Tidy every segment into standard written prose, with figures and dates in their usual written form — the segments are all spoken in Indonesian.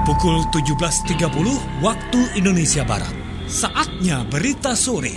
Pukul 17.30 waktu Indonesia Barat. Saatnya berita sore.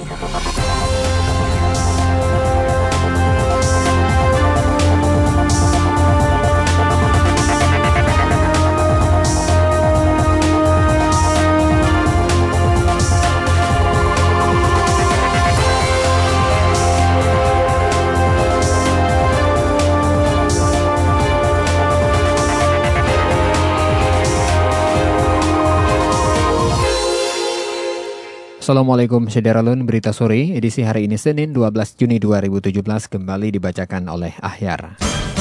Assalamualaikum Syederalun, berita sore edisi hari ini Senin 12 Juni 2017 kembali dibacakan oleh Ahyar.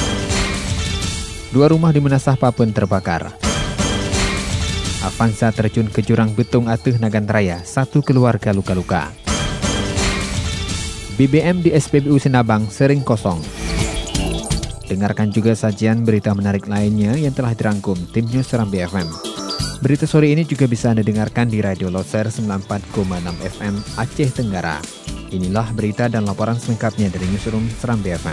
2 rumah di Menasah Papun terbakar. Avanza terjun ke jurang betung Atuh Nagan Raya, 1 keluarga luka-luka. BBM di SPBU Sinabang sering kosong. Dengarkan juga sajian berita menarik lainnya yang telah dirangkum tim News Serambi FM. Berita sore ini juga bisa Anda dengarkan di Radio Loser 94,6 FM Aceh Tenggara. Inilah berita dan laporan selengkapnya dari Newsroom Serambi FM.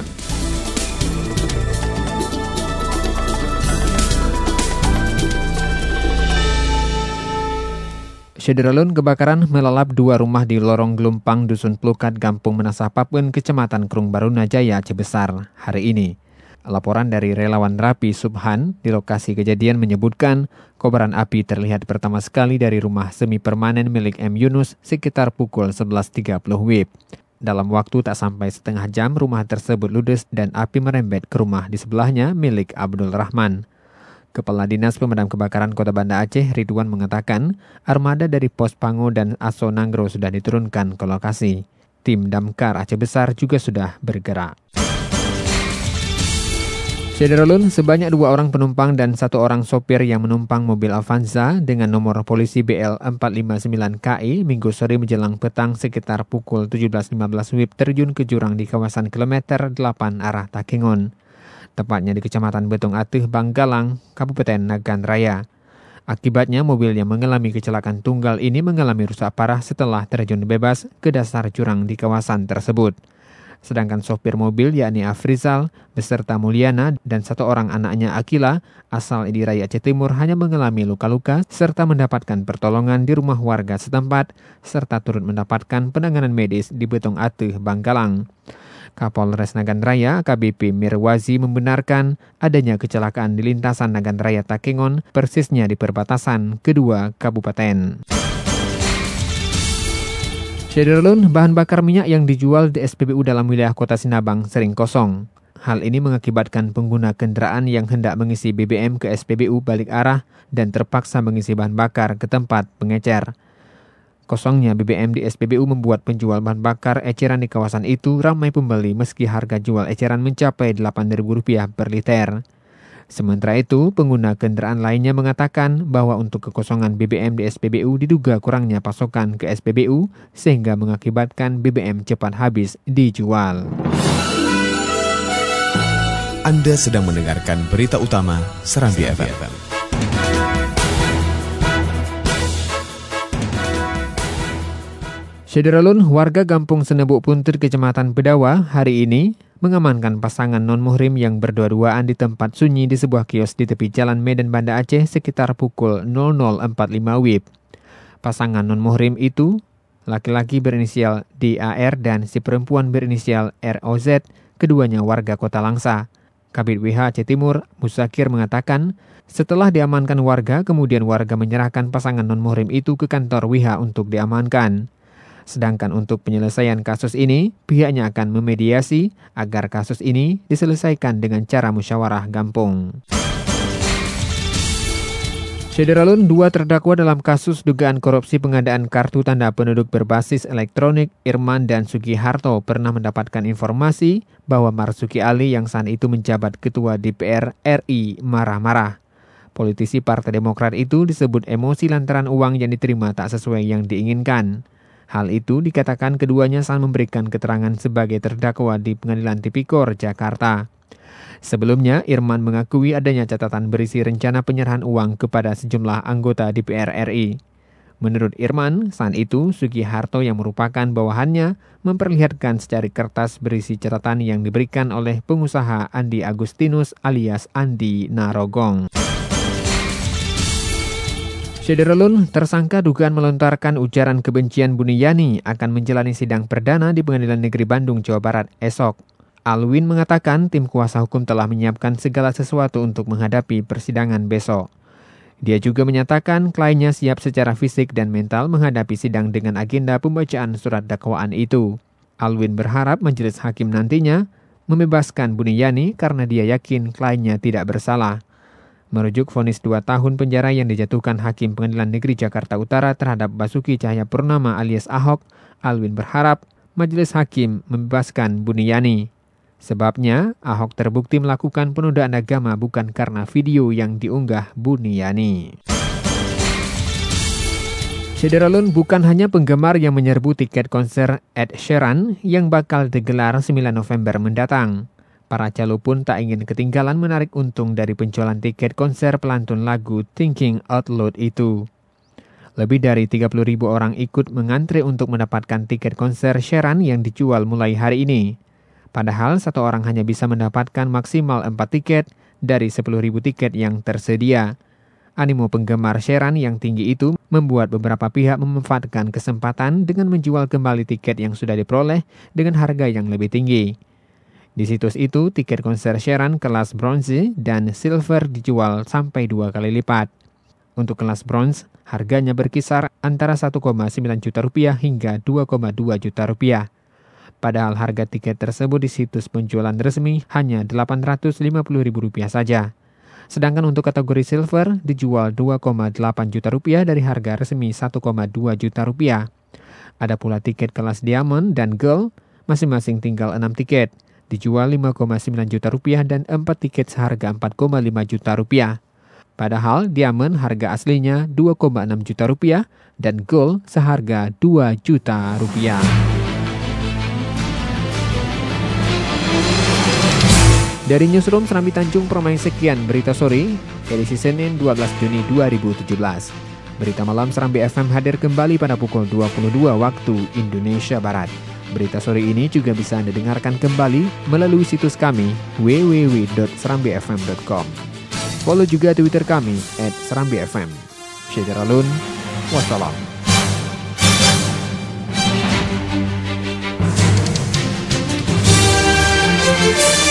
Syederalun, kebakaran melalap 2 rumah di Lorong Gelumpang, Dusun Plukat, Kampung Menasah Papun, Kecamatan Krung Barunajaya, Aceh Besar, hari ini. Laporan dari relawan Rapi Subhan di lokasi kejadian menyebutkan kobaran api terlihat pertama sekali dari rumah semi permanen milik M. Yunus sekitar pukul 11.30 WIB. Dalam waktu tak sampai setengah jam rumah tersebut ludes dan api merembet ke rumah di sebelahnya milik Abdul Rahman. Kepala Dinas Pemadam Kebakaran Kota Banda Aceh Ridwan mengatakan armada dari Pos Pango dan Aso Nanggro sudah diturunkan ke lokasi. Tim Damkar Aceh Besar juga sudah bergerak. Syederalun, sebanyak 2 orang penumpang dan 1 orang sopir yang menumpang mobil Avanza dengan nomor polisi BL459KI minggu sore menjelang petang sekitar pukul 17.15 WIB terjun ke jurang di kawasan kilometer 8 arah Takengon. Tepatnya di Kecamatan Betung Atuh, Banggalang, Kabupaten Nagan Raya. Akibatnya mobil yang mengalami kecelakaan tunggal ini mengalami rusak parah setelah terjun bebas ke dasar jurang di kawasan tersebut. Sedangkan sopir mobil yakni Afrizal beserta Mulyana dan 1 orang anaknya Akila asal Idiraya Aceh Timur hanya mengalami luka-luka serta mendapatkan pertolongan di rumah warga setempat serta turut mendapatkan penanganan medis di Betung Atuh, Banggalang. Kapolres Nagan Raya AKBP Mirwazi membenarkan adanya kecelakaan di lintasan Nagan Raya Takengon persisnya di perbatasan kedua kabupaten. Syederalun, bahan bakar minyak yang dijual di SPBU dalam wilayah kota Sinabang sering kosong. Hal ini mengakibatkan pengguna kendaraan yang hendak mengisi BBM ke SPBU balik arah dan terpaksa mengisi bahan bakar ke tempat pengecer. Kosongnya BBM di SPBU membuat penjual bahan bakar eceran di kawasan itu ramai pembeli meski harga jual eceran mencapai Rp8.000 per liter. Sementara itu, pengguna kendaraan lainnya mengatakan bahwa untuk kekosongan BBM di SPBU diduga kurangnya pasokan ke SPBU sehingga mengakibatkan BBM cepat habis dijual. Anda sedang mendengarkan berita utama Serambi FM. Syederalun, warga Kampung Senebuk Puntur Kecamatan Bedawa hari ini mengamankan pasangan non-muhrim yang berdua-duaan di tempat sunyi di sebuah kios di tepi jalan Medan Banda Aceh sekitar pukul 00.45 WIB. Pasangan non-muhrim itu, laki-laki berinisial DAR dan si perempuan berinisial ROZ, keduanya warga Kota Langsa. Kabid WH Aceh Timur, Musakir mengatakan, setelah diamankan warga, kemudian warga menyerahkan pasangan non-muhrim itu ke kantor WH untuk diamankan. Sedangkan untuk penyelesaian kasus ini, pihaknya akan memediasi agar kasus ini diselesaikan dengan cara musyawarah kampung. Syederalun, 2 terdakwa dalam kasus dugaan korupsi pengadaan kartu tanda penduduk berbasis elektronik, Irman dan Sugiharto pernah mendapatkan informasi bahwa Marzuki Ali yang saat itu menjabat Ketua DPR RI marah-marah. Politisi Partai Demokrat itu disebut emosi lantaran uang yang diterima tak sesuai yang diinginkan. Hal itu dikatakan keduanya saat memberikan keterangan sebagai terdakwa di Pengadilan Tipikor, Jakarta. Sebelumnya, Irman mengakui adanya catatan berisi rencana penyerahan uang kepada sejumlah anggota DPR RI. Menurut Irman, saat itu Sugiharto yang merupakan bawahannya memperlihatkan secari kertas berisi catatan yang diberikan oleh pengusaha Andi Agustinus alias Andi Narogong. Syederalun, tersangka dugaan melontarkan ujaran kebencian Buniyani akan menjalani sidang perdana di Pengadilan Negeri Bandung, Jawa Barat esok. Alwin mengatakan tim kuasa hukum telah menyiapkan segala sesuatu untuk menghadapi persidangan besok. Dia juga menyatakan kliennya siap secara fisik dan mental menghadapi sidang dengan agenda pembacaan surat dakwaan itu. Alwin berharap majelis hakim nantinya membebaskan Buniyani karena dia yakin kliennya tidak bersalah. Merujuk vonis 2 tahun penjara yang dijatuhkan Hakim Pengadilan Negeri Jakarta Utara terhadap Basuki Cahayapurnama alias Ahok, Alwin berharap majelis hakim membebaskan Buniyani. Sebabnya, Ahok terbukti melakukan penodaan agama bukan karena video yang diunggah Buniyani. Syederalun, bukan hanya penggemar yang menyerbu tiket konser Ed Sheeran yang bakal digelar 9 November mendatang. Para calo pun tak ingin ketinggalan menarik untung dari penjualan tiket konser pelantun lagu Thinking Out Loud itu. Lebih dari 30.000 orang ikut mengantre untuk mendapatkan tiket konser Sheeran yang dijual mulai hari ini. Padahal satu orang hanya bisa mendapatkan maksimal 4 tiket dari 10.000 tiket yang tersedia. Animo penggemar Sheeran yang tinggi itu membuat beberapa pihak memanfaatkan kesempatan dengan menjual kembali tiket yang sudah diperoleh dengan harga yang lebih tinggi. Di situs itu, tiket konser Sheeran kelas bronze dan silver dijual sampai 2 kali lipat. Untuk kelas bronze, harganya berkisar antara 1,9 juta rupiah hingga 2,2 juta rupiah. Padahal harga tiket tersebut di situs penjualan resmi hanya Rp850.000 saja. Sedangkan untuk kategori silver dijual 2,8 juta rupiah dari harga resmi 1,2 juta rupiah. Ada pula tiket kelas diamond dan gold, masing-masing tinggal 6 tiket. Dijual 5,9 juta rupiah dan 4 tiket seharga 4,5 juta rupiah. Padahal diamond harga aslinya 2,6 juta rupiah dan gold seharga 2 juta rupiah. Dari Newsroom Serambi Tanjung Permai sekian berita sore, edisi Senin 12 Juni 2017. Berita malam Serambi FM hadir kembali pada pukul 22 waktu Indonesia Barat. Berita sore ini juga bisa Anda dengarkan kembali melalui situs kami www.serambifm.com. Follow juga Twitter kami @serambifm. Syederalun, wassalam.